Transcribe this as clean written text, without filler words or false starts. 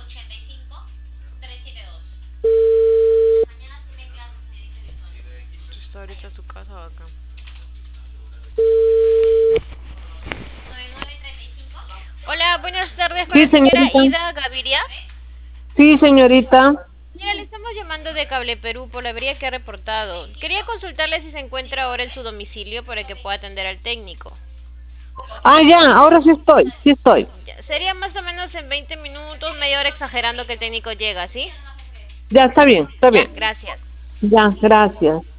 Está ahorita a su casa o acá. Hola, buenas tardes con Sí, la señora señorita. Ida Gaviria. Sí, señorita. Señora, le estamos llamando de Cable Perú por la avería que ha reportado. Quería consultarle si se encuentra ahora en su domicilio para que pueda atender al técnico. Ah, ya, ahora sí estoy, sí estoy. Ya, sería más o menos en 20 minutos, media hora exagerando que el técnico llega, ¿sí? Ya, está bien, está Ya, bien. gracias. Ya, gracias.